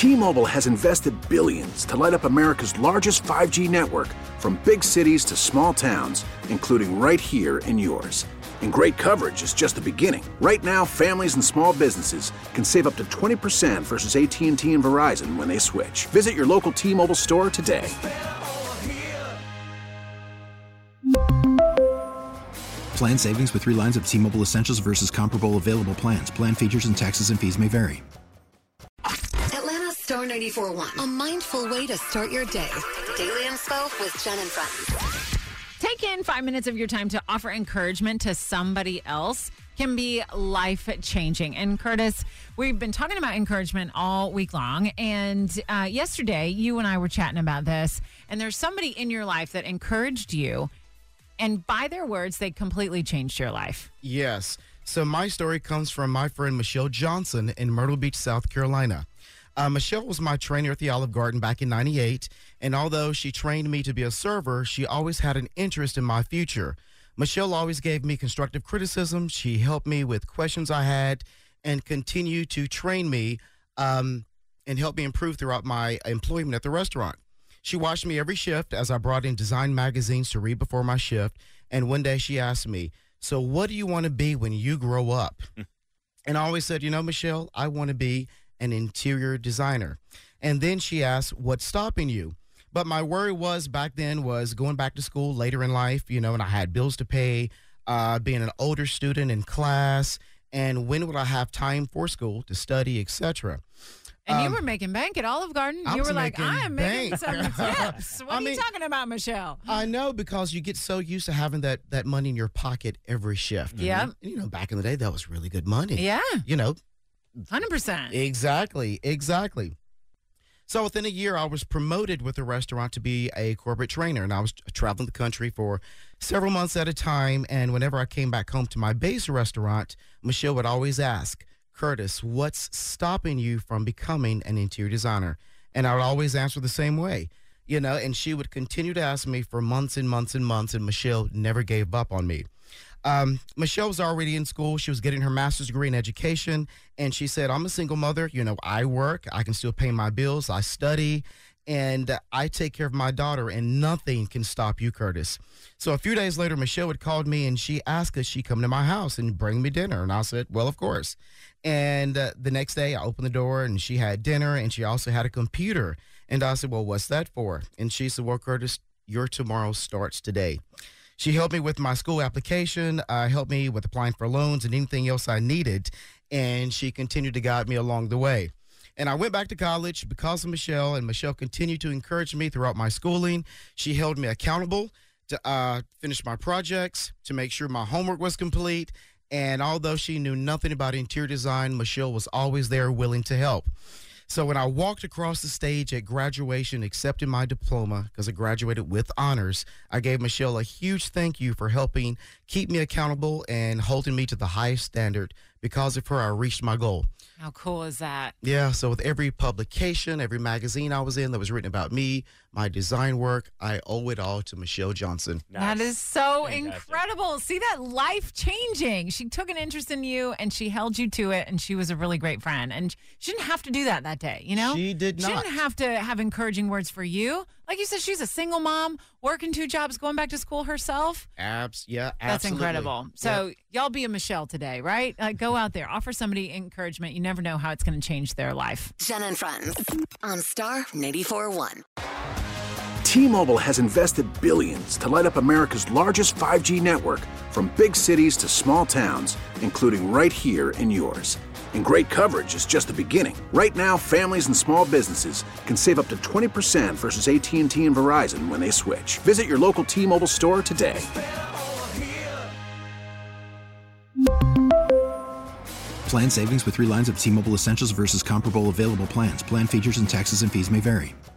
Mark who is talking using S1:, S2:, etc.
S1: T-Mobile has invested billions to light up America's largest 5G network, from big cities to small towns, including right here in yours. And great coverage is just the beginning. Right now, families and small businesses can save up to 20% versus AT&T and Verizon when they switch. Visit your local T-Mobile store today.
S2: Plan savings with 3 lines of T-Mobile Essentials versus comparable available plans. Plan features and taxes and fees may vary.
S3: Atlanta's Star 94.1. A mindful way to start your day. Daily Inspo with Jen and Friends.
S4: Take in 5 minutes of your time to offer encouragement to somebody else can be life-changing. And Curtis, we've been talking about encouragement all week long. And yesterday, you and I were chatting about this. And there's somebody in your life that encouraged you. And by their words, they completely changed your life.
S5: Yes. So my story comes from my friend Michelle Johnson in Myrtle Beach, South Carolina. Michelle was my trainer at the Olive Garden back in '98, and although she trained me to be a server, she always had an interest in my future. Michelle always gave me constructive criticism. She helped me with questions I had and continued to train me and help me improve throughout my employment at the restaurant. She watched me every shift as I brought in design magazines to read before my shift, and one day she asked me, "So what do you want to be when you grow up?" And I always said, Michelle, I want to be an interior designer. And then she asked, "What's stopping you?" But my worry was back then was going back to school later in life, and I had bills to pay, being an older student in class, and when would I have time for school to study, etc.
S4: And you were making bank at Olive Garden. You were like, I am making some tips. What are you talking about, Michelle?
S5: I know, because you get so used to having that money in your pocket every shift.
S4: Yeah.
S5: And, back in the day, that was really good money.
S4: Yeah.
S5: 100%. Exactly. So within a year, I was promoted with the restaurant to be a corporate trainer, and I was traveling the country for several months at a time. And whenever I came back home to my base restaurant, Michelle would always ask, "Curtis, what's stopping you from becoming an interior designer?" And I would always answer the same way, and she would continue to ask me for months and months and months, and Michelle never gave up on me. Michelle was already in school. She was getting her master's degree in education, and she said, "I'm a single mother. I work. I can still pay my bills. I study, and I take care of my daughter, and nothing can stop you, Curtis." So a few days later, Michelle had called me, and she asked if she'd come to my house and bring me dinner. And I said, "Well, of course." And the next day, I opened the door, and she had dinner, and she also had a computer. And I said, "Well, what's that for?" And she said, "Well, Curtis, your tomorrow starts today." She helped me with my school application, helped me with applying for loans and anything else I needed, and she continued to guide me along the way. And I went back to college because of Michelle, and Michelle continued to encourage me throughout my schooling. She held me accountable to finish my projects, to make sure my homework was complete, and although she knew nothing about interior design, Michelle was always there willing to help. So when I walked across the stage at graduation accepting my diploma, because I graduated with honors, I gave Michelle a huge thank you for helping keep me accountable and holding me to the highest standard. Because of her, I reached my goal.
S4: How cool is that?
S5: Yeah, so with every publication, every magazine I was in that was written about me, my design work, I owe it all to Michelle Johnson.
S4: Nice. That is so incredible. See, that life-changing. She took an interest in you, and she held you to it, and she was a really great friend. And she didn't have to do that day,
S5: She did not.
S4: She didn't have to have encouraging words for you. Like you said, she's a single mom, working 2 jobs, going back to school herself.
S5: Yeah,
S4: That's
S5: absolutely.
S4: incredible. So y'all be a Michelle today, right? Go out there, offer somebody encouragement. You never know how it's going to change their life.
S3: Jen and Friends on Star 94.1.
S1: T-Mobile has invested billions to light up America's largest 5G network, from big cities to small towns, including right here in yours. And great coverage is just the beginning. Right now, families and small businesses can save up to 20% versus AT&T and Verizon when they switch. Visit your local T-Mobile store today.
S2: Plan savings with 3 lines of T-Mobile Essentials versus comparable available plans. Plan features and taxes and fees may vary.